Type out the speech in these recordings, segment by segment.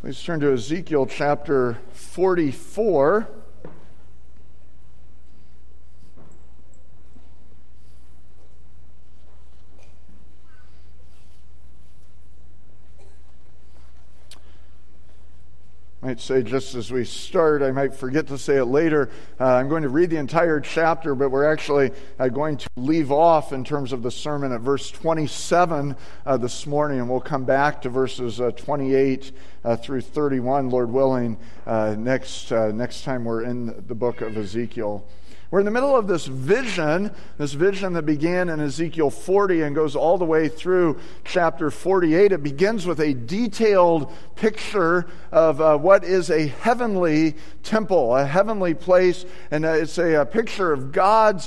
Please turn to Ezekiel chapter 44. I might say just as we start, I might forget to say it later, I'm going to read the entire chapter, but we're actually going to leave off in terms of the sermon at verse 27 this morning, and we'll come back to verses 28 through 31, Lord willing, next time we're in the book of Ezekiel. We're in the middle of this vision that began in Ezekiel 40 and goes all the way through chapter 48. It begins with a detailed picture of what is a heavenly temple, a heavenly place, and it's a picture of God's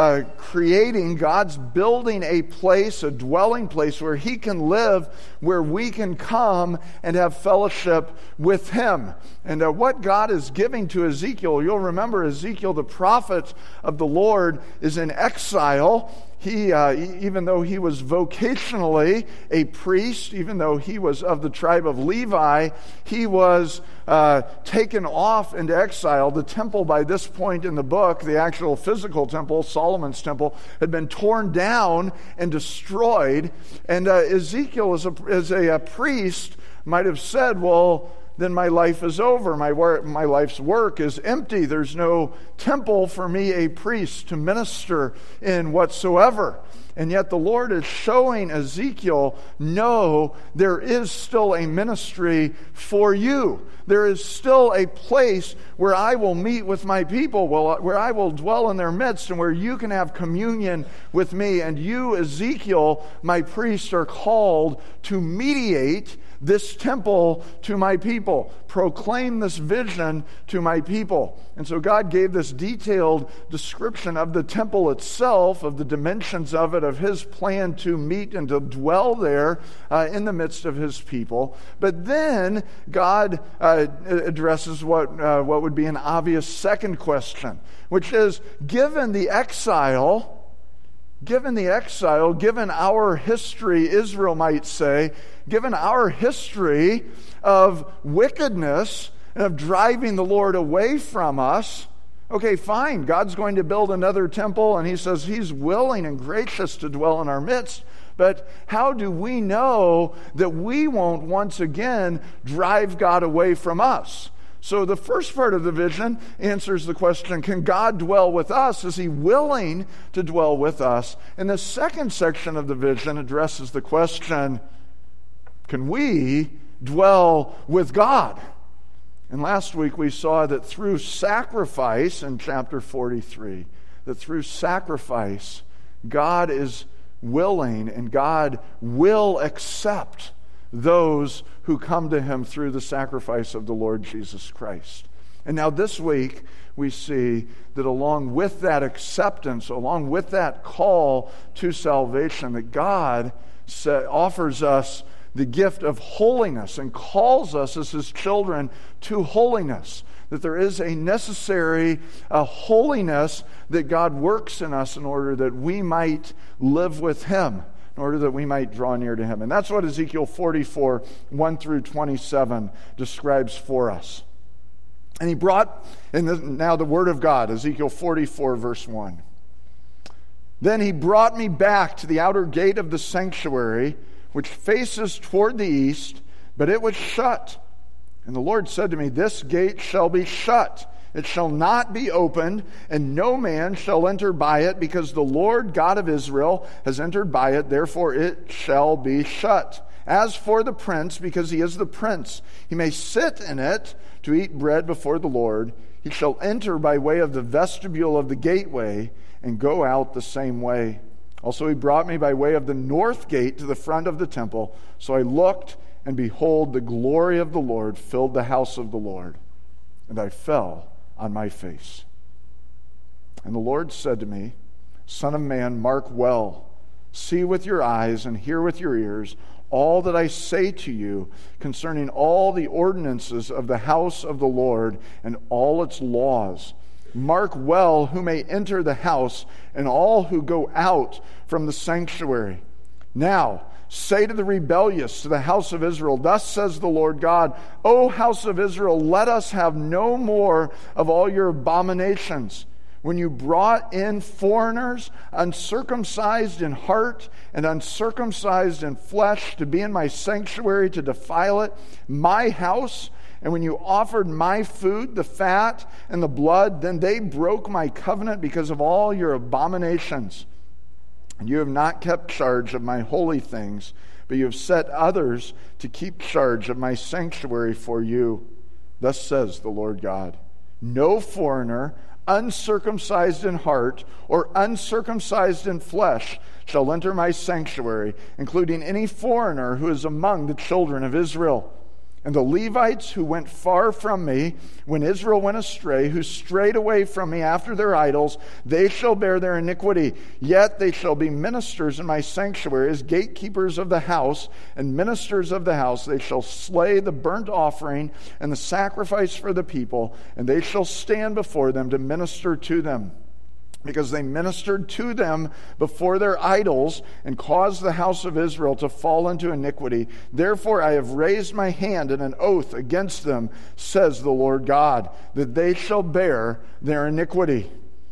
creating, God's building a place, a dwelling place where He can live, where we can come and have fellowship with Him. And what God is giving to Ezekiel, you'll remember Ezekiel the prophet of the Lord is in exile. He, even though he was vocationally a priest, even though he was of the tribe of Levi, he was taken off into exile. The temple by this point in the book, the actual physical temple, Solomon's temple, had been torn down and destroyed. And Ezekiel, as a priest, might have said, well, then my life is over. My life's work is empty. There's no temple for me, a priest, to minister in whatsoever. And yet the Lord is showing Ezekiel, no, there is still a ministry for you. There is still a place where I will meet with my people, where I will dwell in their midst, and where you can have communion with me. And you, Ezekiel, my priest, are called to mediate this temple to my people, proclaim this vision to my people. And so God gave this detailed description of the temple itself, of the dimensions of it, of His plan to meet and to dwell there in the midst of His people. But then God addresses what would be an obvious second question, which is, given our history, Israel might say, given our history of wickedness and of driving the Lord away from us, okay, fine, God's going to build another temple, and He says He's willing and gracious to dwell in our midst. But how do we know that we won't once again drive God away from us? So the first part of the vision answers the question, can God dwell with us? Is He willing to dwell with us? And the second section of the vision addresses the question, can we dwell with God? And last week we saw that through sacrifice in chapter 43, that through sacrifice, God is willing and God will accept those who come to Him through the sacrifice of the Lord Jesus Christ. And now this week, we see that along with that acceptance, along with that call to salvation, that God offers us the gift of holiness and calls us as His children to holiness. That there is a necessary holiness that God works in us in order that we might live with Him, in order that we might draw near to Him. And that's what Ezekiel 44, 1 through 27 describes for us. And He brought, now the Word of God, Ezekiel 44, verse 1. Then He brought me back to the outer gate of the sanctuary, which faces toward the east, but it was shut. And the Lord said to me, this gate shall be shut. It shall not be opened, and no man shall enter by it, because the Lord God of Israel has entered by it, therefore it shall be shut. As for the prince, because he is the prince, he may sit in it to eat bread before the Lord. He shall enter by way of the vestibule of the gateway, and go out the same way. Also he brought me by way of the north gate to the front of the temple. So I looked, and behold, the glory of the Lord filled the house of the Lord. And I fell on my face. And the Lord said to me, Son of man, mark well, see with your eyes and hear with your ears all that I say to you concerning all the ordinances of the house of the Lord and all its laws. Mark well who may enter the house and all who go out from the sanctuary. Now, say to the rebellious, to the house of Israel, thus says the Lord God, O house of Israel, let us have no more of all your abominations. When you brought in foreigners, uncircumcised in heart and uncircumcised in flesh, to be in my sanctuary, to defile it, my house, and when you offered my food, the fat and the blood, then they broke my covenant because of all your abominations. And you have not kept charge of my holy things, but you have set others to keep charge of my sanctuary for you. Thus says the Lord God, no foreigner, uncircumcised in heart or uncircumcised in flesh, shall enter my sanctuary, including any foreigner who is among the children of Israel. And the Levites who went far from me, when Israel went astray, who strayed away from me after their idols, they shall bear their iniquity. Yet they shall be ministers in my sanctuary, as gatekeepers of the house, and ministers of the house. They shall slay the burnt offering and the sacrifice for the people, and they shall stand before them to minister to them. Because they ministered to them before their idols and caused the house of Israel to fall into iniquity. Therefore I have raised my hand in an oath against them, says the Lord God, that they shall bear their iniquity.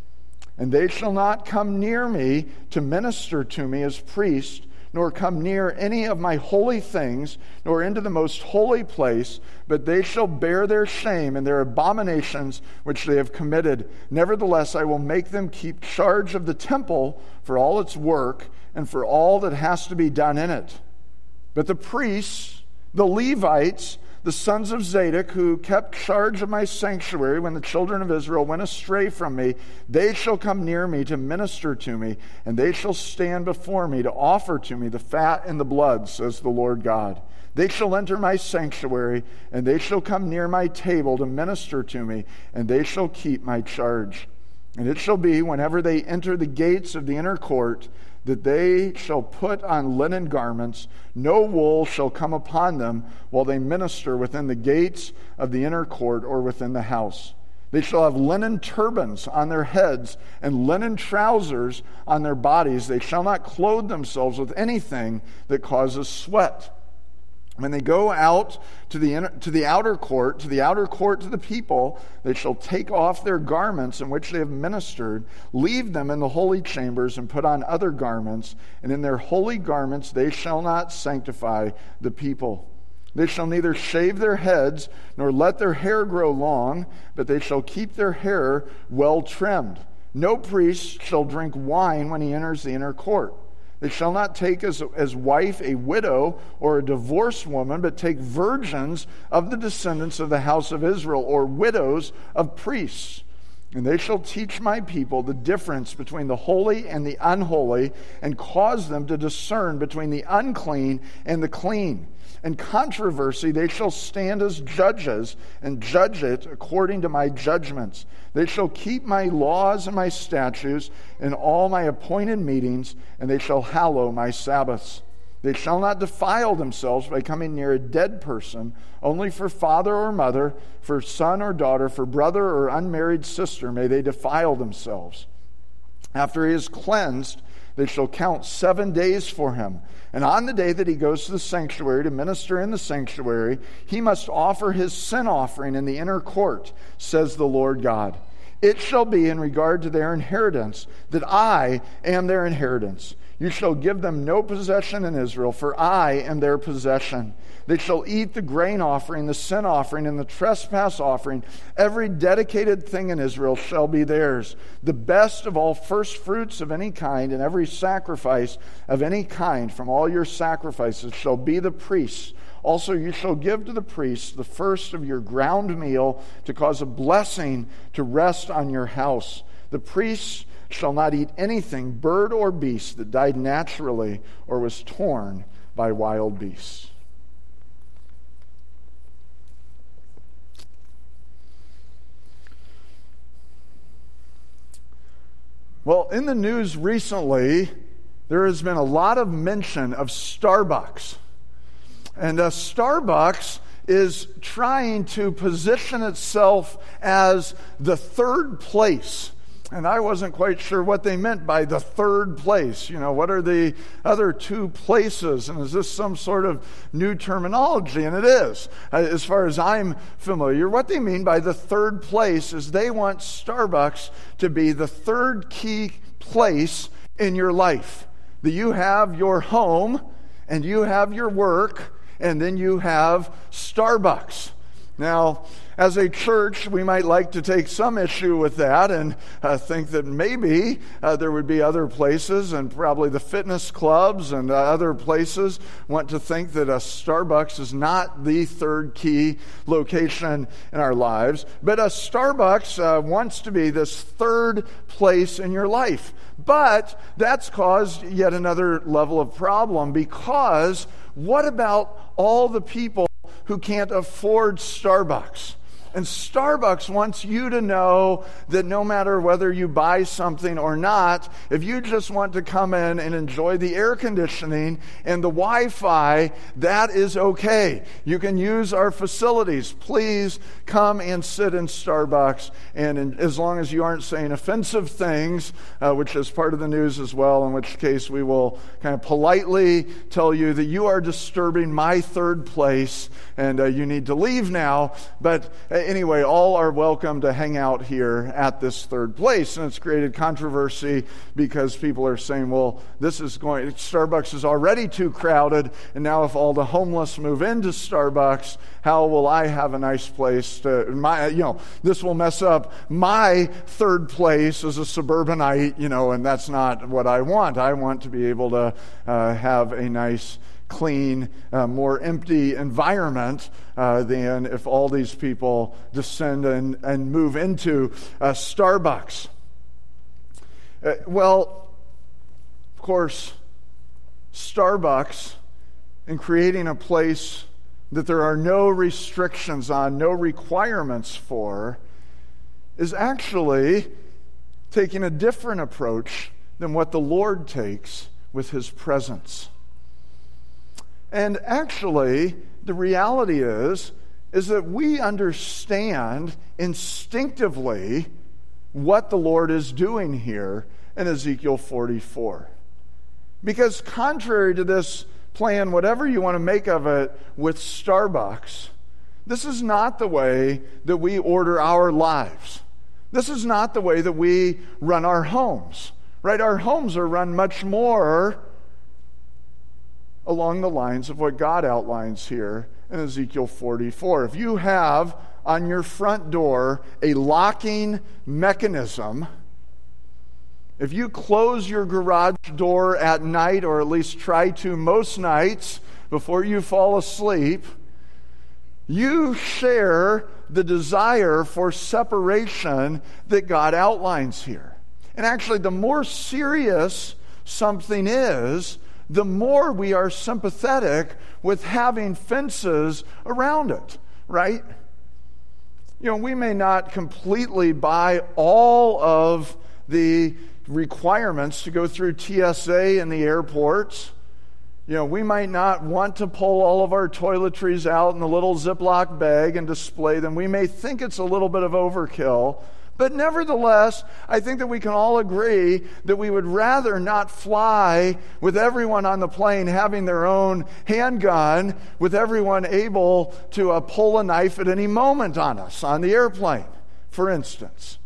And they shall not come near me to minister to me as priests, nor come near any of my holy things, nor into the most holy place, but they shall bear their shame and their abominations which they have committed. Nevertheless, I will make them keep charge of the temple for all its work and for all that has to be done in it. But the priests, the Levites, the sons of Zadok, who kept charge of my sanctuary when the children of Israel went astray from me, they shall come near me to minister to me, and they shall stand before me to offer to me the fat and the blood, says the Lord God. They shall enter my sanctuary, and they shall come near my table to minister to me, and they shall keep my charge. And it shall be, whenever they enter the gates of the inner court, that they shall put on linen garments. No wool shall come upon them while they minister within the gates of the inner court or within the house. They shall have linen turbans on their heads and linen trousers on their bodies. They shall not clothe themselves with anything that causes sweat. When they go out to the outer court, to the people, they shall take off their garments in which they have ministered, leave them in the holy chambers, and put on other garments. And in their holy garments they shall not sanctify the people. They shall neither shave their heads, nor let their hair grow long, but they shall keep their hair well trimmed. No priest shall drink wine when he enters the inner court. They shall not take as wife a widow or a divorced woman, but take virgins of the descendants of the house of Israel, or widows of priests. And they shall teach my people the difference between the holy and the unholy, and cause them to discern between the unclean and the clean. In controversy they shall stand as judges, and judge it according to my judgments. They shall keep my laws and my statutes in all my appointed meetings, and they shall hallow my Sabbaths. They shall not defile themselves by coming near a dead person, only for father or mother, for son or daughter, for brother or unmarried sister may they defile themselves. After he is cleansed, they shall count 7 days for him. And on the day that he goes to the sanctuary to minister in the sanctuary, he must offer his sin offering in the inner court, says the Lord God. It shall be in regard to their inheritance that I am their inheritance. You shall give them no possession in Israel, for I am their possession. They shall eat the grain offering, the sin offering, and the trespass offering. Every dedicated thing in Israel shall be theirs. The best of all first fruits of any kind, and every sacrifice of any kind from all your sacrifices shall be the priest's. Also you shall give to the priests the first of your ground meal, to cause a blessing to rest on your house. The priests shall not eat anything, bird or beast, that died naturally or was torn by wild beasts. Well, in the news recently, there has been a lot of mention of Starbucks. And Starbucks is trying to position itself as the third place And I wasn't quite sure what they meant by the third place. What are the other two places? And is this some sort of new terminology? And it is, as far as I'm familiar. What they mean by the third place is they want Starbucks to be the third key place in your life. That you have your home, and you have your work, and then you have Starbucks. Now, as a church, we might like to take some issue with that and think that maybe there would be other places, and probably the fitness clubs and other places want to think that a Starbucks is not the third key location in our lives. But a Starbucks wants to be this third place in your life. But that's caused yet another level of problem, because what about all the people who can't afford Starbucks? And Starbucks wants you to know that no matter whether you buy something or not, if you just want to come in and enjoy the air conditioning and the Wi-Fi, that is okay. You can use our facilities. Please come and sit in Starbucks, and as long as you aren't saying offensive things, which is part of the news as well, in which case we will kind of politely tell you that you are disturbing my third place and you need to leave now. But anyway, all are welcome to hang out here at this third place. And it's created controversy because people are saying, well, Starbucks is already too crowded, and now if all the homeless move into Starbucks, how will I have a nice place this will mess up my third place as a suburbanite, and that's not what I want. I want to be able to have a nice, clean, more empty environment than if all these people descend and move into Starbucks. Well, of course, Starbucks, in creating a place that there are no restrictions on, no requirements for, is actually taking a different approach than what the Lord takes with His presence. And actually, the reality is that we understand instinctively what the Lord is doing here in Ezekiel 44. Because contrary to this plan, whatever you want to make of it with Starbucks, this is not the way that we order our lives. This is not the way that we run our homes, right? Our homes are run much more along the lines of what God outlines here in Ezekiel 44. If you have on your front door a locking mechanism, if you close your garage door at night, or at least try to most nights before you fall asleep, you share the desire for separation that God outlines here. And actually, the more serious something is, the more we are sympathetic with having fences around it, right? We may not completely buy all of the requirements to go through TSA in the airports. We might not want to pull all of our toiletries out in a little Ziploc bag and display them. We may think it's a little bit of overkill. But nevertheless, I think that we can all agree that we would rather not fly with everyone on the plane having their own handgun, with everyone able to pull a knife at any moment on us on the airplane, for instance.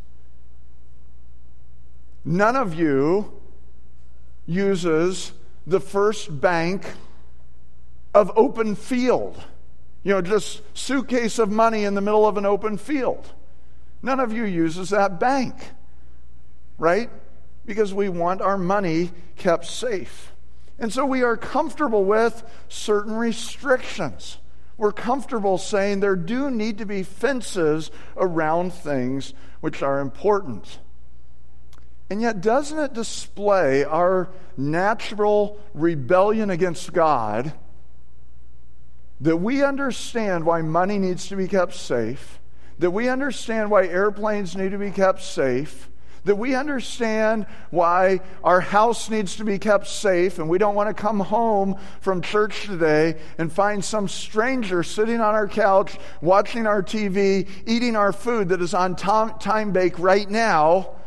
None of you uses the first bank of open field. Just suitcase of money in the middle of an open field. None of you uses that bank, right? Because we want our money kept safe. And so we are comfortable with certain restrictions. We're comfortable saying there do need to be fences around things which are important. And yet, doesn't it display our natural rebellion against God that we understand why money needs to be kept safe, that we understand why airplanes need to be kept safe, that we understand why our house needs to be kept safe, and we don't want to come home from church today and find some stranger sitting on our couch, watching our TV, eating our food that is on time bake right now,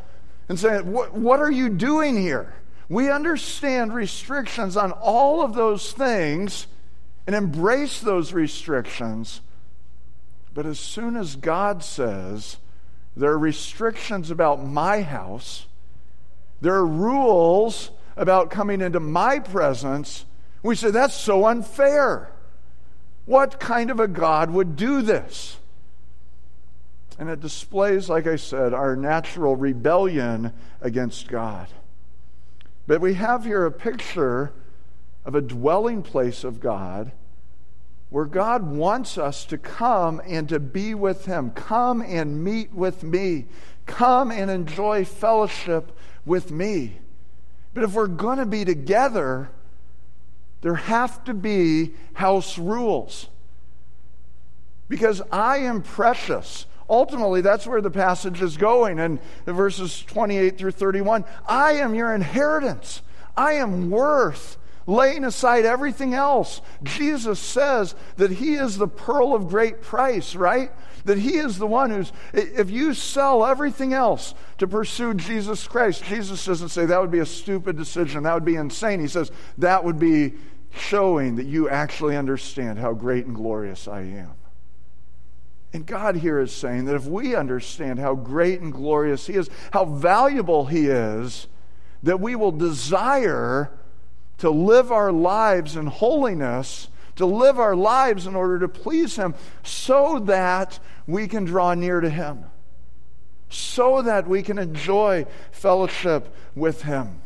and saying, what are you doing here? We understand restrictions on all of those things and embrace those restrictions. But as soon as God says, there are restrictions about my house, there are rules about coming into my presence, we say, that's so unfair. What kind of a God would do this? And it displays, like I said, our natural rebellion against God. But we have here a picture of a dwelling place of God where God wants us to come and to be with Him. Come and meet with me. Come and enjoy fellowship with me. But if we're going to be together, there have to be house rules. Because I am precious. Ultimately, that's where the passage is going in verses 28 through 31. I am your inheritance. I am worth laying aside everything else. Jesus says that He is the pearl of great price, right? That He is the one who's, if you sell everything else to pursue Jesus Christ, Jesus doesn't say that would be a stupid decision, that would be insane. He says that would be showing that you actually understand how great and glorious I am. And God here is saying that if we understand how great and glorious He is, how valuable He is, that we will desire to live our lives in holiness, to live our lives in order to please Him, so that we can draw near to Him, so that we can enjoy fellowship with Him.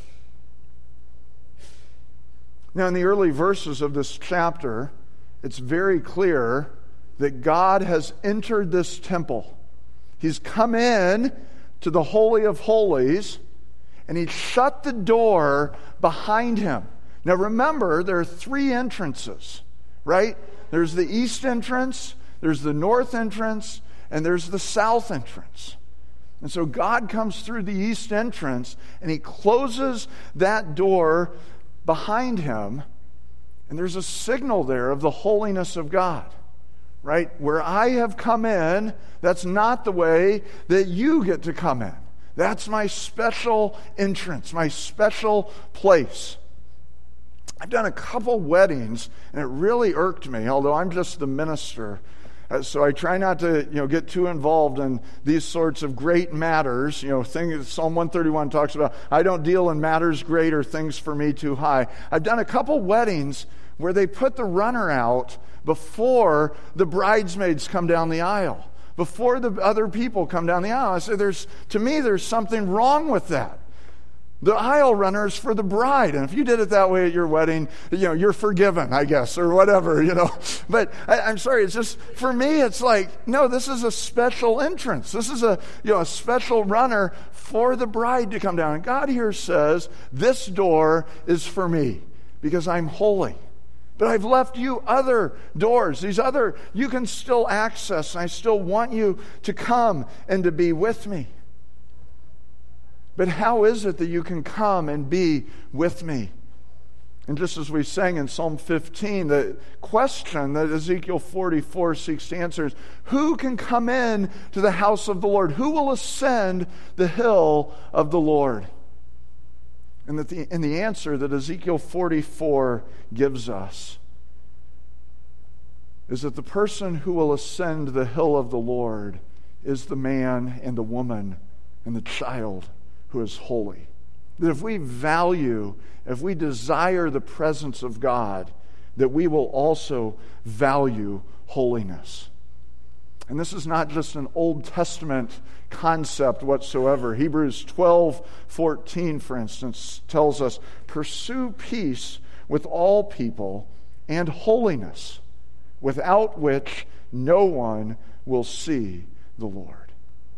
Now, in the early verses of this chapter, it's very clear that God has entered this temple. He's come in to the Holy of Holies, and He shut the door behind Him. Now remember, there are three entrances, right? There's the east entrance, there's the north entrance, and there's the south entrance. And so God comes through the east entrance, and He closes that door behind Him, and there's a signal there of the holiness of God. Right? Where I have come in, that's not the way that you get to come in. That's my special entrance, my special place. I've done a couple weddings, and it really irked me, although I'm just the minister. So I try not to, get too involved in these sorts of great matters. Things Psalm 131 talks about, I don't deal in matters great or things for me too high. I've done a couple weddings where they put the runner out before the bridesmaids come down the aisle, before the other people come down the aisle. I say, to me, there's something wrong with that. The aisle runner is for the bride, and if you did it that way at your wedding, you're forgiven, I guess, or whatever, But I'm sorry, it's just, for me, it's like, no, this is a special entrance. This is a special runner for the bride to come down. And God here says, this door is for me, because I'm holy. But I've left you other doors. These other, you can still access, and I still want you to come and to be with me. But how is it that you can come and be with me? And just as we sang in Psalm 15, the question that Ezekiel 44 seeks to answer is, who can come in to the house of the Lord? Who will ascend the hill of the Lord? And the answer that Ezekiel 44 gives us is that the person who will ascend the hill of the Lord is the man and the woman and the child who is holy. That if we desire the presence of God, that we will also value holiness. And this is not just an Old Testament concept whatsoever. Hebrews 12:14, for instance, tells us, pursue peace with all people and holiness, without which no one will see the Lord.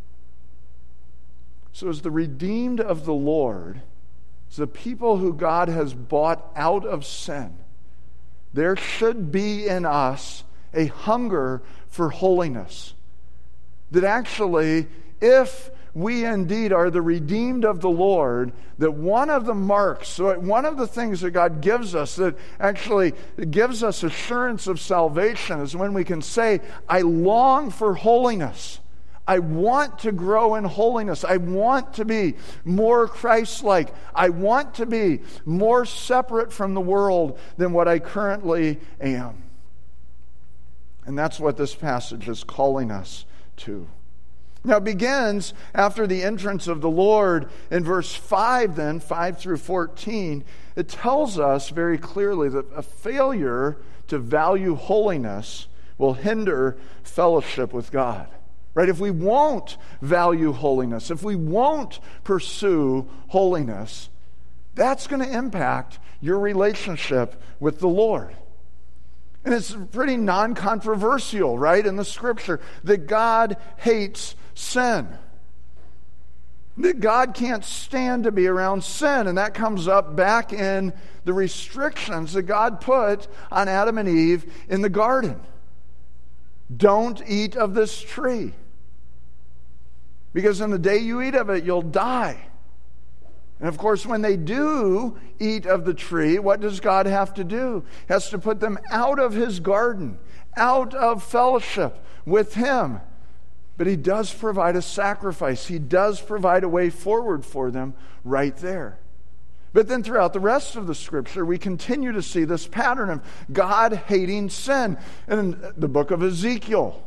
So as the redeemed of the Lord, as the people who God has bought out of sin, there should be in us a hunger for holiness. That actually, if we indeed are the redeemed of the Lord, that one of the marks, one of the things that God gives us that actually gives us assurance of salvation is when we can say, I long for holiness. I want to grow in holiness. I want to be more Christ-like. I want to be more separate from the world than what I currently am. And that's what this passage is calling us to. Now it begins after the entrance of the Lord in verse 5 then, 5 through 14. It tells us very clearly that a failure to value holiness will hinder fellowship with God. Right? If we won't value holiness, if we won't pursue holiness, that's going to impact your relationship with the Lord. And it's pretty non-controversial, right, in the Scripture, that God hates sin. That God can't stand to be around sin. And that comes up back in the restrictions that God put on Adam and Eve in the garden. Don't eat of this tree, because in the day you eat of it, you'll die. And of course, when they do eat of the tree, what does God have to do? He has to put them out of His garden, out of fellowship with Him. But He does provide a sacrifice. He does provide a way forward for them right there. But then throughout the rest of the Scripture, we continue to see this pattern of God hating sin. In the book of Ezekiel,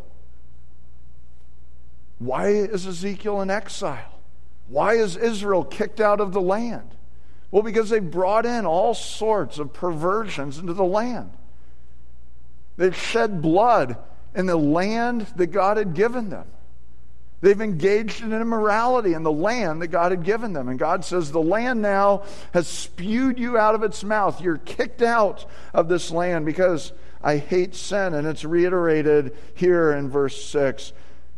why is Ezekiel in exile? Why is Israel kicked out of the land? Well, because they brought in all sorts of perversions into the land. They've shed blood in the land that God had given them. They've engaged in immorality in the land that God had given them. And God says, the land now has spewed you out of its mouth. You're kicked out of this land because I hate sin. And it's reiterated here in verse 6.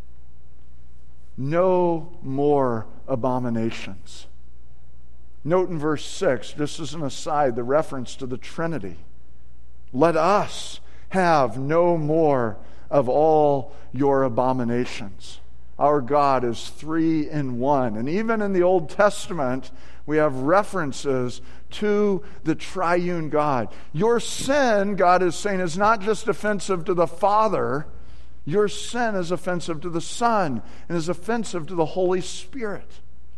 No more abominations. Note in verse 6, just as an aside, the reference to the Trinity. Let us have no more of all your abominations. Our God is 3 in 1. And even in the Old Testament, we have references to the triune God. Your sin, God is saying, is not just offensive to the Father. Your sin is offensive to the Son and is offensive to the Holy Spirit.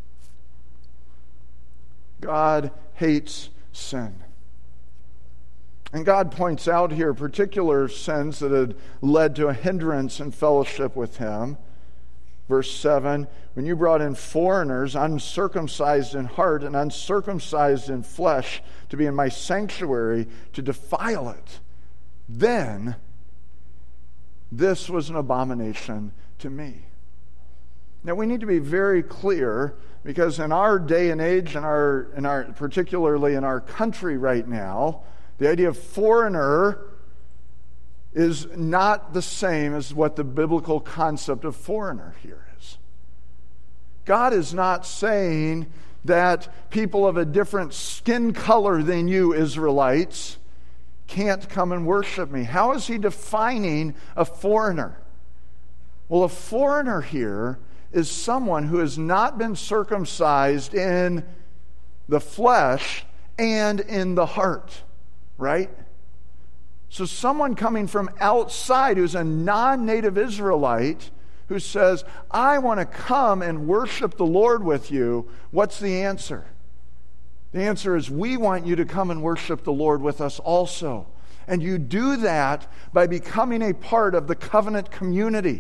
God hates sin. And God points out here particular sins that had led to a hindrance in fellowship with Him. Verse 7, when you brought in foreigners, uncircumcised in heart and uncircumcised in flesh, to be in my sanctuary, to defile it, then this was an abomination to me. Now we need to be very clear, because in our day and age, particularly in our country right now, the idea of foreigner is not the same as what the biblical concept of foreigner here is. God is not saying that people of a different skin color than you, Israelites, can't come and worship me. How is He defining a foreigner? Well, a foreigner here is someone who has not been circumcised in the flesh and in the heart, right? So someone coming from outside who's a non-native Israelite who says, I want to come and worship the Lord with you, what's the answer? The answer is, we want you to come and worship the Lord with us also. And you do that by becoming a part of the covenant community.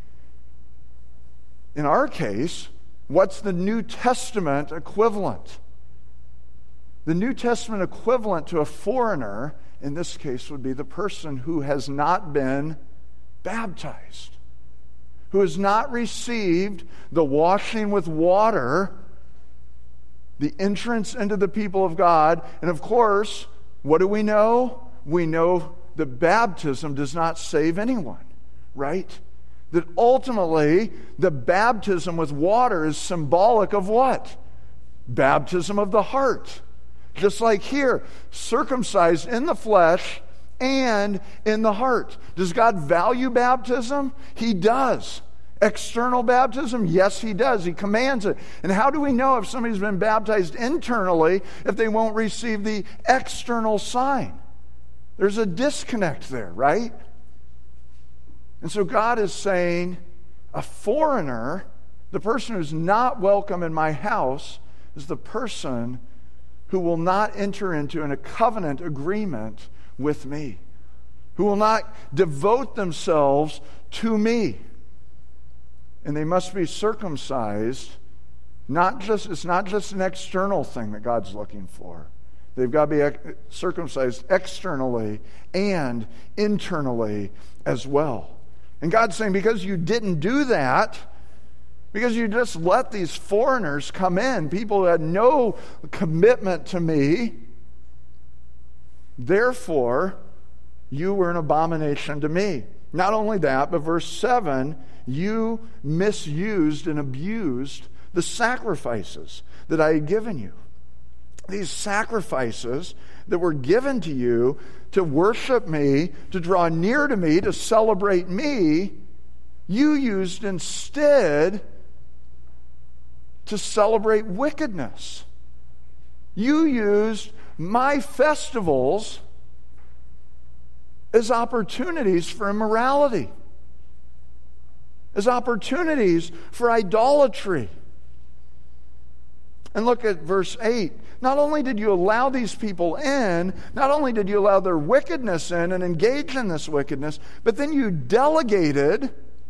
In our case, what's the New Testament equivalent? The New Testament equivalent to a foreigner, in this case, would be the person who has not been baptized, who has not received the washing with water, the entrance into the people of God. And of course, what do we know? We know that baptism does not save anyone, right? That ultimately, the baptism with water is symbolic of what? Baptism of the heart. Just like here, circumcised in the flesh and in the heart. Does God value baptism? He does. External baptism? Yes, He does. He commands it. And how do we know if somebody's been baptized internally if they won't receive the external sign? There's a disconnect there, right? And so God is saying, A foreigner, the person who's not welcome in my house, is the person who will not enter into a covenant agreement with me, who will not devote themselves to me. And they must be circumcised. It's not just an external thing that God's looking for. They've got to be circumcised externally and internally as well. And God's saying, because you didn't do that, because you just let these foreigners come in, people who had no commitment to me, therefore, you were an abomination to me. Not only that, but verse 7, you misused and abused the sacrifices that I had given you. These sacrifices that were given to you to worship me, to draw near to me, to celebrate me, you used instead to celebrate wickedness. You used my festivals as opportunities for immorality, as opportunities for idolatry. And look at verse 8. Not only did you allow these people in, not only did you allow their wickedness in and engage in this wickedness, but then you delegated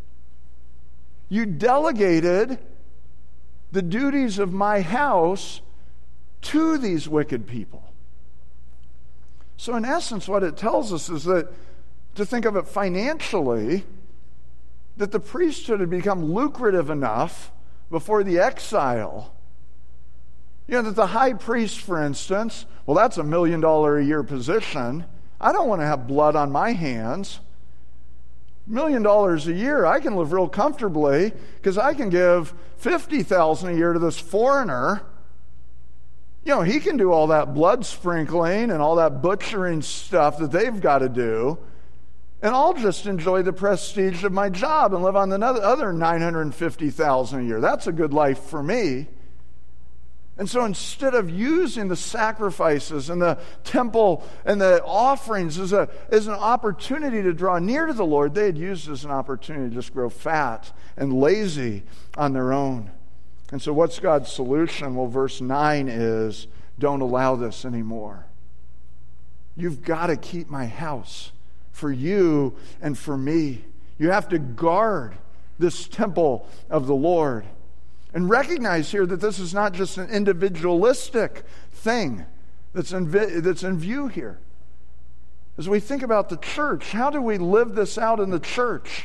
the duties of my house to these wicked people. So in essence, what it tells us is that, to think of it financially, that the priesthood had become lucrative enough before the exile. You know, that the high priest, for instance, well, that's $1 million a year position. I don't want to have blood on my hands. $1 million a year, I can live real comfortably because I can give $50,000 a year to this foreigner. You know, he can do all that blood sprinkling and all that butchering stuff that they've got to do. And I'll just enjoy the prestige of my job and live on the other $950,000 a year. That's a good life for me. And so instead of using the sacrifices and the temple and the offerings as an opportunity to draw near to the Lord, they had used it as an opportunity to just grow fat and lazy on their own. And so what's God's solution? Well, verse 9 is, don't allow this anymore. You've got to keep my house for you and for me. You have to guard this temple of the Lord. And recognize here that this is not just an individualistic thing that's in view here. As we think about the church, how do we live this out in the church?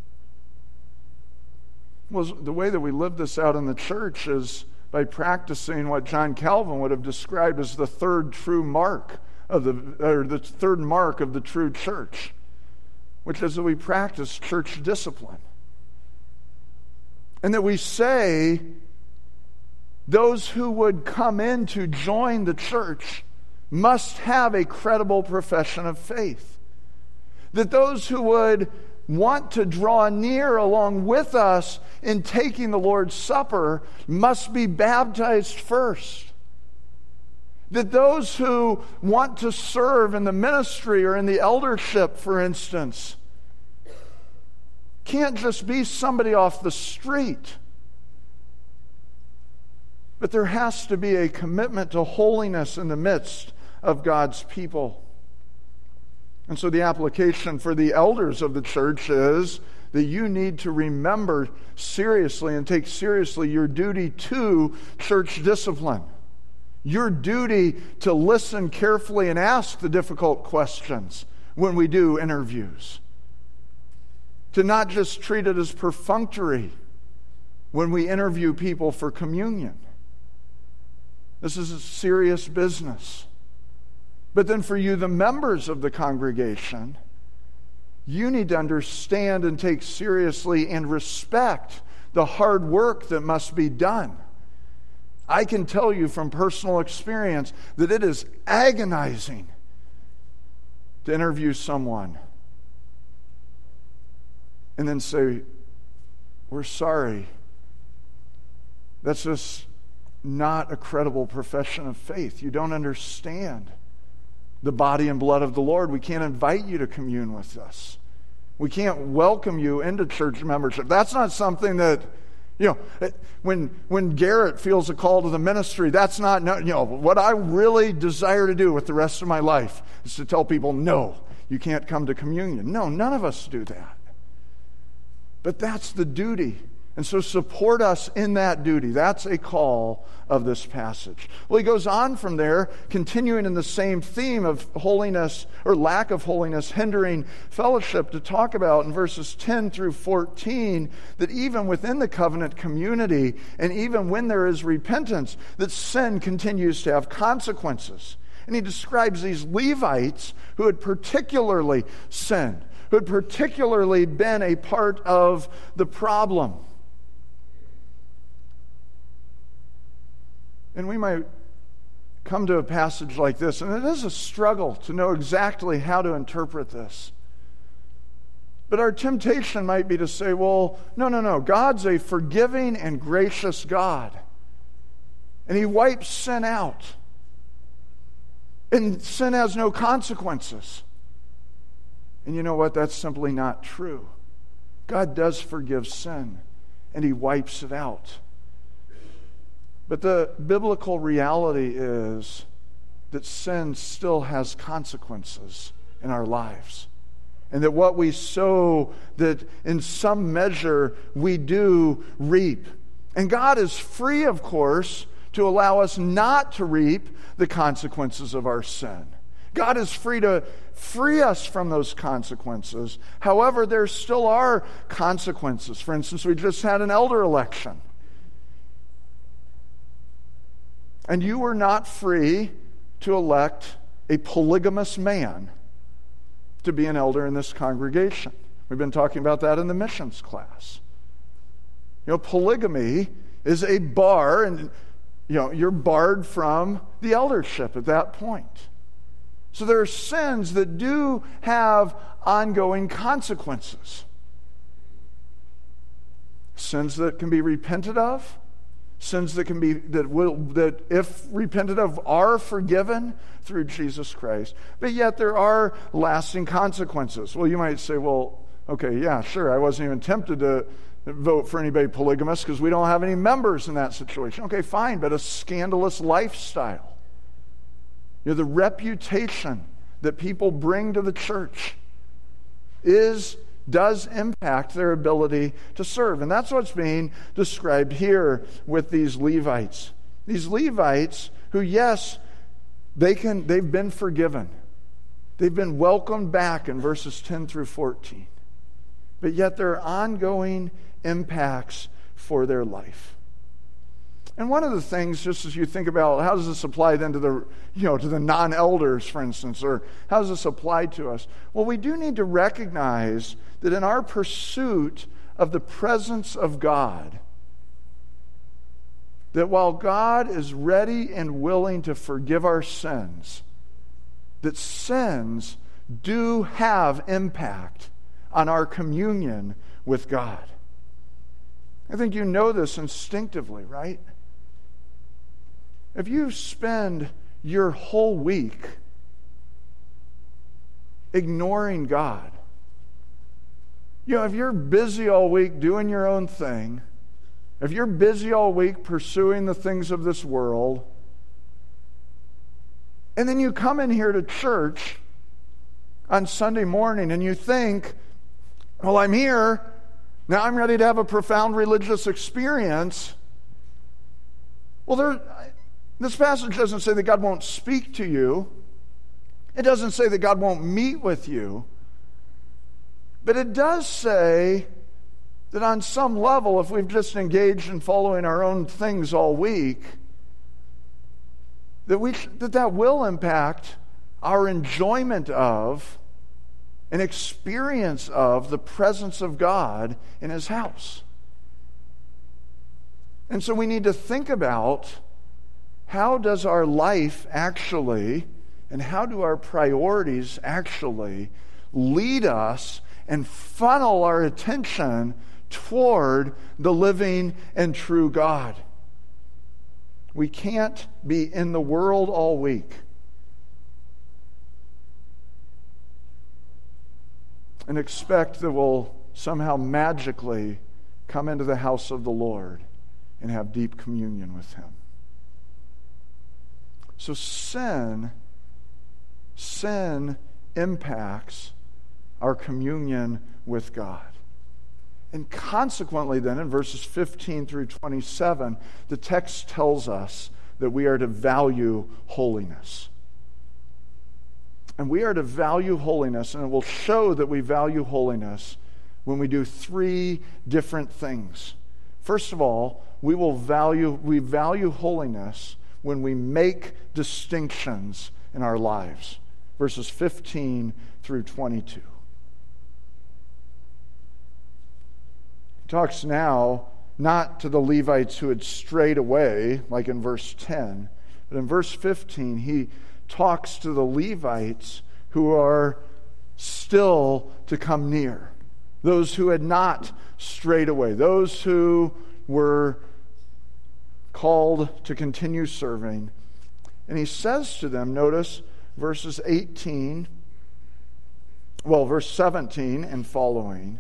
Well, the way that we live this out in the church is by practicing what John Calvin would have described as the third mark of the true church, which is that we practice church discipline. And that we say those who would come in to join the church must have a credible profession of faith. That those who would want to draw near along with us in taking the Lord's Supper must be baptized first. That those who want to serve in the ministry or in the eldership, for instance, can't just be somebody off the street. But there has to be a commitment to holiness in the midst of God's people. And so the application for the elders of the church is that you need to remember seriously and take seriously your duty to church discipline. Your duty to listen carefully and ask the difficult questions when we do interviews. To not just treat it as perfunctory when we interview people for communion. This is a serious business. But then for you, the members of the congregation, you need to understand and take seriously and respect the hard work that must be done. I can tell you from personal experience that it is agonizing to interview someone and then say, we're sorry. That's just not a credible profession of faith. You don't understand the body and blood of the Lord. We can't invite you to commune with us. We can't welcome you into church membership. That's not something that, when Garrett feels a call to the ministry, that's not, what I really desire to do with the rest of my life is to tell people, no, you can't come to communion. No, none of us do that. But that's the duty. And so support us in that duty. That's a call of this passage. Well, he goes on from there, continuing in the same theme of holiness or lack of holiness hindering fellowship, to talk about in verses 10 through 14 that even within the covenant community and even when there is repentance, that sin continues to have consequences. And he describes these Levites who had particularly sinned, who had particularly been a part of the problem. And we might come to a passage like this, and it is a struggle to know exactly how to interpret this. But our temptation might be to say, well, no. God's a forgiving and gracious God. And he wipes sin out. And sin has no consequences. And you know what? That's simply not true. God does forgive sin, and he wipes it out. But the biblical reality is that sin still has consequences in our lives. And that what we sow, that in some measure we do reap. And God is free, of course, to allow us not to reap the consequences of our sin. God is free to free us from those consequences. However, there still are consequences. For instance, we just had an elder election. And you were not free to elect a polygamous man to be an elder in this congregation. We've been talking about that in the missions class. Polygamy is a bar, and you're barred from the eldership at that point. So there are sins that do have ongoing consequences. Sins that can be repented of. Sins that can be that if repented of are forgiven through Jesus Christ. But yet there are lasting consequences. Well, you might say, well, okay, yeah, sure, I wasn't even tempted to vote for anybody polygamous because we don't have any members in that situation. Okay, fine, but a scandalous lifestyle. The reputation that people bring to the church does impact their ability to serve. And that's what's being described here with these Levites. These Levites who, yes, they've been forgiven. They've been welcomed back in verses 10 through 14. But yet there are ongoing impacts for their life. And one of the things, just as you think about how does this apply then to the non-elders, for instance, or how does this apply to us? Well, we do need to recognize that in our pursuit of the presence of God, that while God is ready and willing to forgive our sins, that sins do have impact on our communion with God. I think you know this instinctively, right? If you spend your whole week ignoring God, if you're busy all week doing your own thing, if you're busy all week pursuing the things of this world, and then you come in here to church on Sunday morning and you think, well, I'm here, now I'm ready to have a profound religious experience. Well, this passage doesn't say that God won't speak to you. It doesn't say that God won't meet with you. But it does say that on some level, if we've just engaged in following our own things all week, that will impact our enjoyment of an experience of the presence of God in His house. And so we need to think about how does our life actually, and how do our priorities actually lead us and funnel our attention toward the living and true God. We can't be in the world all week and expect that we'll somehow magically come into the house of the Lord and have deep communion with Him. So sin impacts our communion with God. And consequently then, in verses 15 through 27, the text tells us that we are to value holiness. And we are to value holiness, and it will show that we value holiness when we do three different things. First of all, we value holiness when we make distinctions in our lives. Verses 15 through 22. He talks now not to the Levites who had strayed away, like in verse 10, but in verse 15, he talks to the Levites who are still to come near. Those who had not strayed away. Those who were called to continue serving. And he says to them, notice verse 17 and following,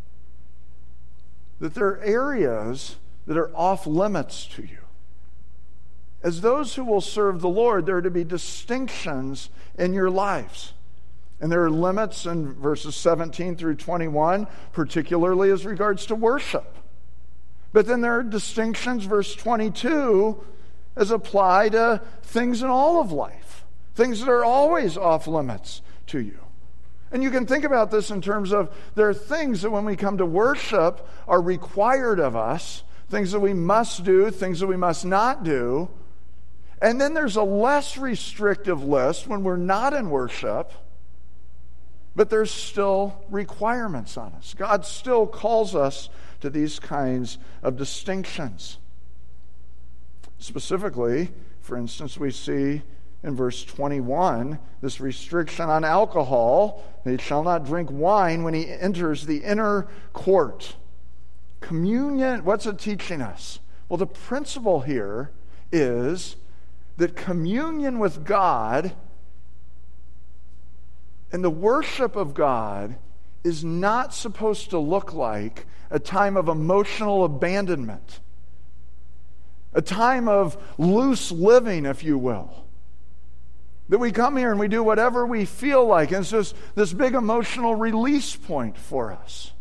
that there are areas that are off limits to you. As those who will serve the Lord, there are to be distinctions in your lives. And there are limits in verses 17 through 21, particularly as regards to worship. But then there are distinctions, verse 22, as applied to things in all of life. Things that are always off limits to you. And you can think about this in terms of there are things that when we come to worship are required of us, things that we must do, things that we must not do. And then there's a less restrictive list when we're not in worship, but there's still requirements on us. God still calls us to these kinds of distinctions. Specifically, for instance, we see in verse 21, this restriction on alcohol. He shall not drink wine when he enters the inner court. Communion, what's it teaching us? Well, the principle here is that communion with God and the worship of God is not supposed to look like a time of emotional abandonment, a time of loose living, if you will. That we come here and we do whatever we feel like, and it's just this big emotional release point for us.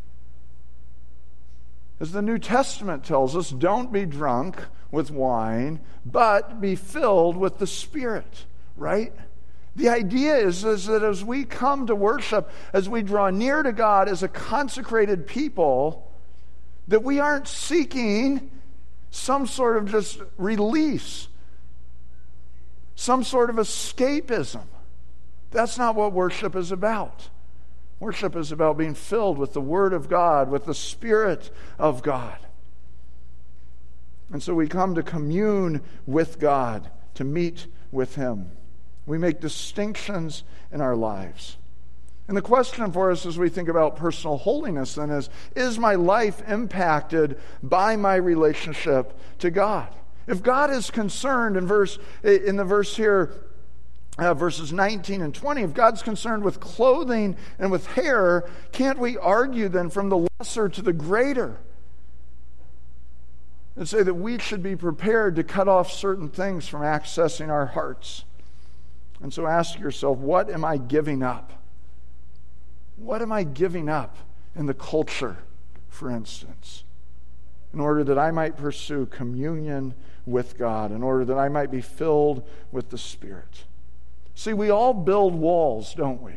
As the New Testament tells us, don't be drunk with wine, but be filled with the Spirit, right? The idea is that as we come to worship, as we draw near to God as a consecrated people, that we aren't seeking some sort of just release, some sort of escapism. That's not what worship is about. Worship is about being filled with the Word of God, with the Spirit of God. And so we come to commune with God, to meet with Him. We make distinctions in our lives. And the question for us as we think about personal holiness then is my life impacted by my relationship to God? If God is concerned in the verse here, verses 19 and 20, if God's concerned with clothing and with hair, can't we argue then from the lesser to the greater? And say that we should be prepared to cut off certain things from accessing our hearts. And so ask yourself, what am I giving up? What am I giving up in the culture, for instance, in order that I might pursue communion with God, in order that I might be filled with the Spirit? See, we all build walls, don't we?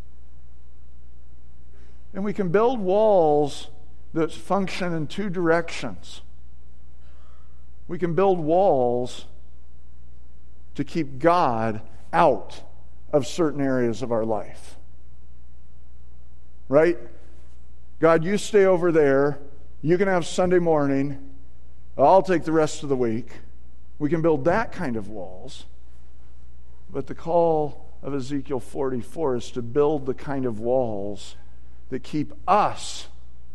And we can build walls that function in two directions. We can build walls to keep God out of certain areas of our life. Right? God, you stay over there. You can have Sunday morning. I'll take the rest of the week. We can build that kind of walls. But the call of Ezekiel 44 is to build the kind of walls that keep us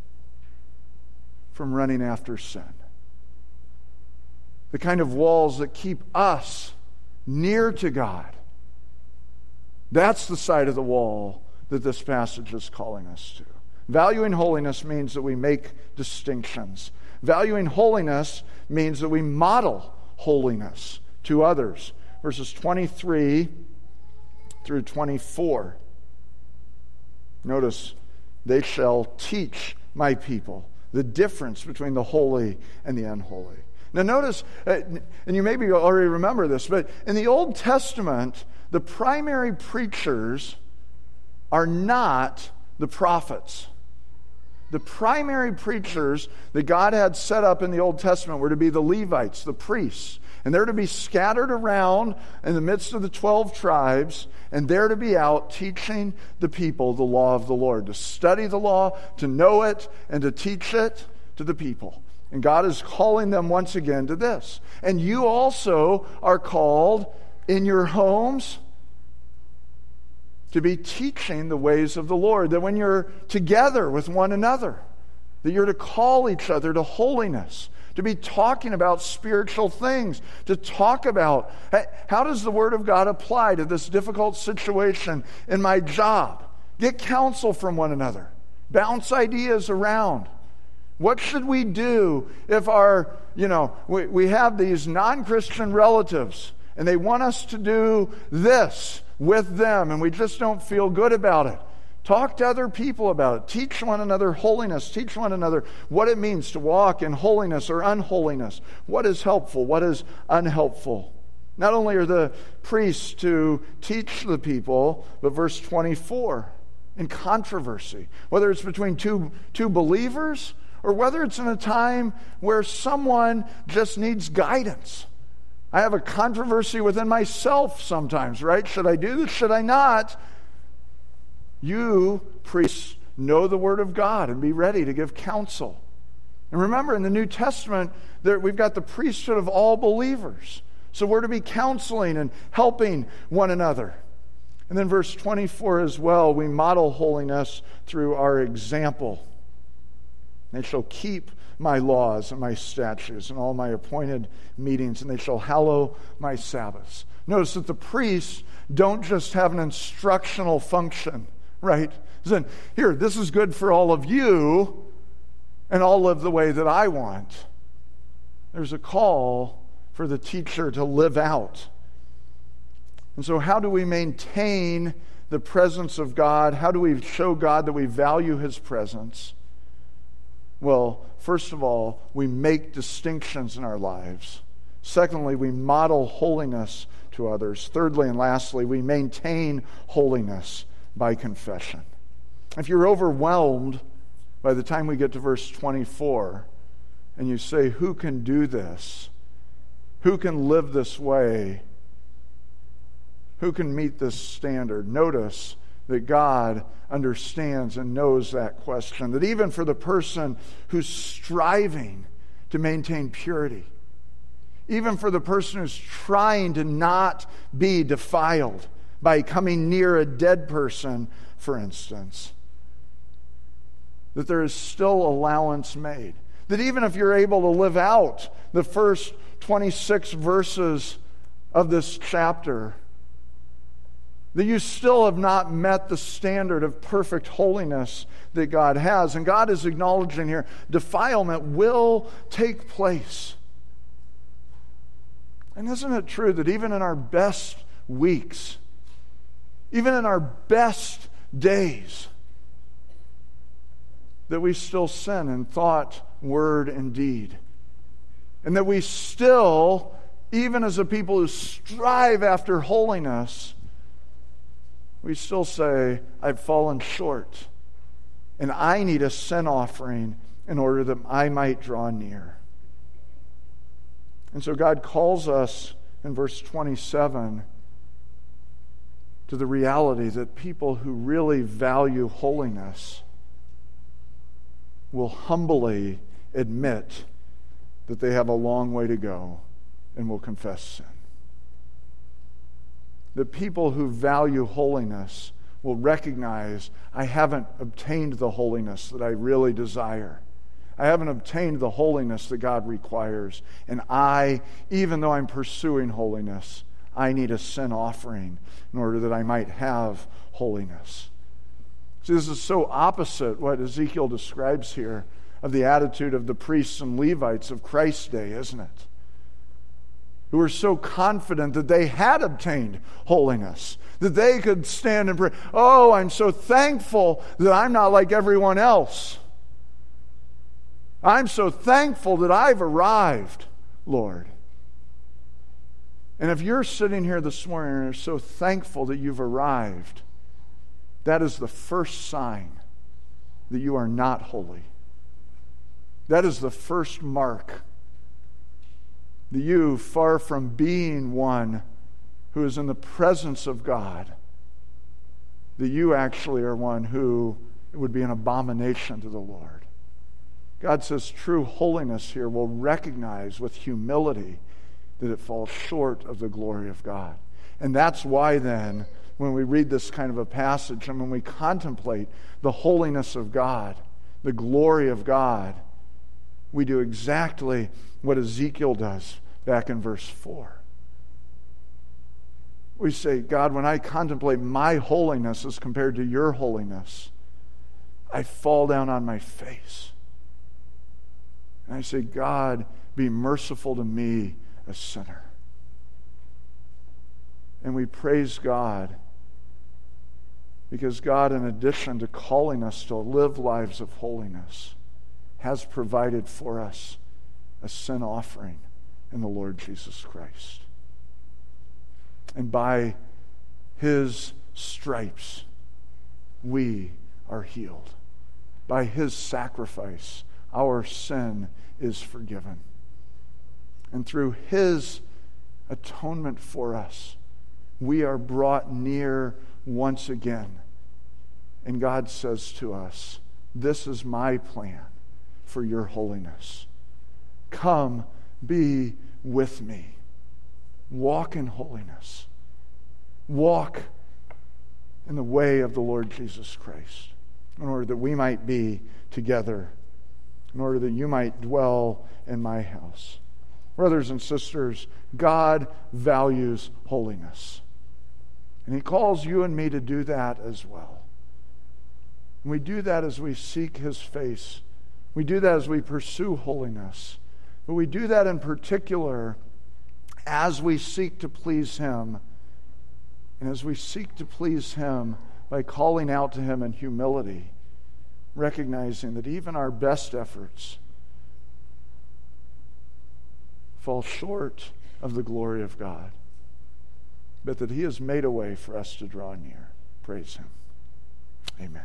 from running after sin. The kind of walls that keep us near to God. That's the side of the wall that this passage is calling us to. Valuing holiness means that we make distinctions. Valuing holiness means that we model holiness to others. Verses 23 through 24. Notice, they shall teach my people the difference between the holy and the unholy. Now notice, and you maybe already remember this, but in the Old Testament, the primary preachers are not the prophets. The primary preachers that God had set up in the Old Testament were to be the Levites, the priests. And they're to be scattered around in the midst of the 12 tribes, and they're to be out teaching the people the law of the Lord, to study the law, to know it, and to teach it to the people. And God is calling them once again to this. And you also are called in your homes to be teaching the ways of the Lord, that when you're together with one another, that you're to call each other to holiness, to be talking about spiritual things, to talk about how does the Word of God apply to this difficult situation in my job? Get counsel from one another. Bounce ideas around. What should we do if we have these non-Christian relatives and they want us to do this with them and we just don't feel good about it? Talk to other people about it. Teach one another holiness. Teach one another what it means to walk in holiness or unholiness. What is helpful? What is unhelpful? Not only are the priests to teach the people, but verse 24, in controversy, whether it's between two believers or whether it's in a time where someone just needs guidance. I have a controversy within myself sometimes, right? Should I do this? Should I not? You, priests, know the Word of God and be ready to give counsel. And remember, in the New Testament, we've got the priesthood of all believers. So we're to be counseling and helping one another. And then verse 24 as well, we model holiness through our example. They shall keep my laws and my statutes and all my appointed meetings, and they shall hallow my Sabbaths. Notice that the priests don't just have an instructional function, right? Then, here, this is good for all of you, and I'll live the way that I want. There's a call for the teacher to live out. And so how do we maintain the presence of God? How do we show God that we value His presence? Well, first of all, we make distinctions in our lives. Secondly, we model holiness to others. Thirdly and lastly, we maintain holiness by confession. If you're overwhelmed by the time we get to verse 24, and you say, who can do this? Who can live this way? Who can meet this standard? Notice that God understands and knows that question. That even for the person who's striving to maintain purity, even for the person who's trying to not be defiled by coming near a dead person, for instance, that there is still allowance made. That even if you're able to live out the first 26 verses of this chapter, that you still have not met the standard of perfect holiness that God has. And God is acknowledging here, defilement will take place. And isn't it true that even in our best weeks, even in our best days, that we still sin in thought, word, and deed? And that we still, even as a people who strive after holiness, we still say, I've fallen short, and I need a sin offering in order that I might draw near. And so God calls us in verse 27 to the reality that people who really value holiness will humbly admit that they have a long way to go and will confess sin. The people who value holiness will recognize, I haven't obtained the holiness that I really desire. I haven't obtained the holiness that God requires. And even though I'm pursuing holiness, I need a sin offering in order that I might have holiness. See, this is so opposite what Ezekiel describes here of the attitude of the priests and Levites of Christ's day, isn't it? Who were so confident that they had obtained holiness, that they could stand and pray, oh, I'm so thankful that I'm not like everyone else. I'm so thankful that I've arrived, Lord. And if you're sitting here this morning and are so thankful that you've arrived, that is the first sign that you are not holy. That is the first mark that you, far from being one who is in the presence of God, that you actually are one who would be an abomination to the Lord. God says true holiness here will recognize with humility that it falls short of the glory of God. And that's why then, when we read this kind of a passage and when we contemplate the holiness of God, the glory of God, we do exactly what Ezekiel does back in verse 4. We say, God, when I contemplate my holiness as compared to your holiness, I fall down on my face. And I say, God, be merciful to me, a sinner. And we praise God because God, in addition to calling us to live lives of holiness, has provided for us a sin offering in the Lord Jesus Christ. And by his stripes, we are healed. By his sacrifice, our sin is forgiven. And through his atonement for us, we are brought near once again. And God says to us, this is my plan for your holiness. Come, be with me. Walk in holiness. Walk in the way of the Lord Jesus Christ, in order that we might be together, in order that you might dwell in my house. Brothers and sisters, God values holiness. And he calls you and me to do that as well. And we do that as we seek his face. We do that as we pursue holiness. But we do that in particular as we seek to please him. And as we seek to please him by calling out to him in humility, recognizing that even our best efforts fall short of the glory of God, but that he has made a way for us to draw near. Praise him. Amen.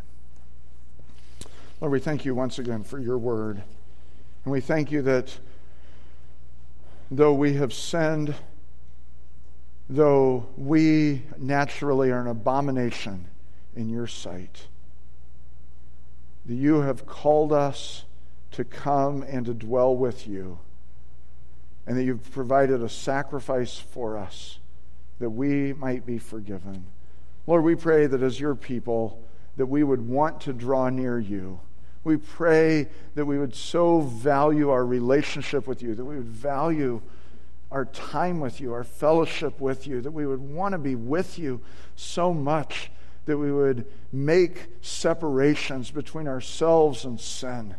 Lord, we thank you once again for your word. And we thank you that though we have sinned, though we naturally are an abomination in your sight, that you have called us to come and to dwell with you, and that you've provided a sacrifice for us that we might be forgiven. Lord, we pray that as your people, that we would want to draw near you. We pray that we would so value our relationship with you, that we would value our time with you, our fellowship with you, that we would want to be with you so much that we would make separations between ourselves and sin.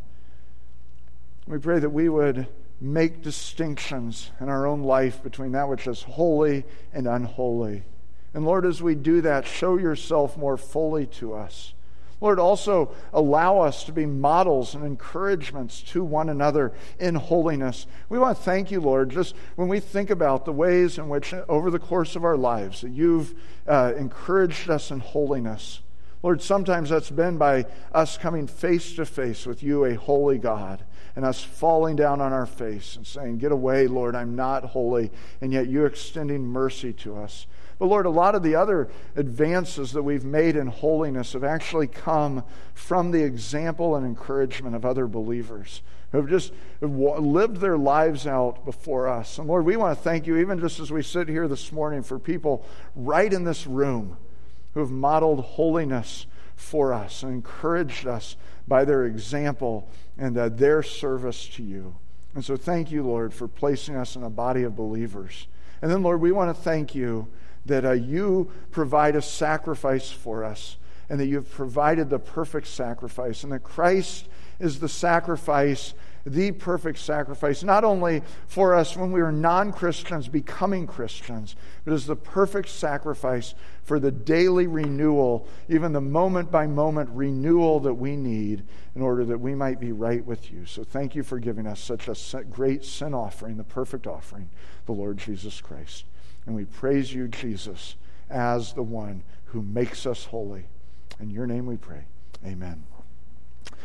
We pray that we would make distinctions in our own life between that which is holy and unholy. And Lord, as we do that, show yourself more fully to us. Lord, also allow us to be models and encouragements to one another in holiness. We want to thank you, Lord, just when we think about the ways in which over the course of our lives that you've encouraged us in holiness. Lord, sometimes that's been by us coming face to face with you, a holy God, and us falling down on our face and saying, get away, Lord, I'm not holy, and yet you extending mercy to us. But Lord, a lot of the other advances that we've made in holiness have actually come from the example and encouragement of other believers who have just lived their lives out before us. And Lord, we want to thank you, even just as we sit here this morning, for people right in this room who have modeled holiness for us and encouraged us by their example and their service to you. And so thank you, Lord, for placing us in a body of believers. And then, Lord, we want to thank you that you provide a sacrifice for us and that you have provided the perfect sacrifice, and that Christ is the sacrifice, the perfect sacrifice, not only for us when we were non-Christians becoming Christians, but as the perfect sacrifice for the daily renewal, even the moment-by-moment renewal that we need in order that we might be right with you. So thank you for giving us such a great sin offering, the perfect offering, the Lord Jesus Christ. And we praise you, Jesus, as the one who makes us holy. In your name we pray. Amen.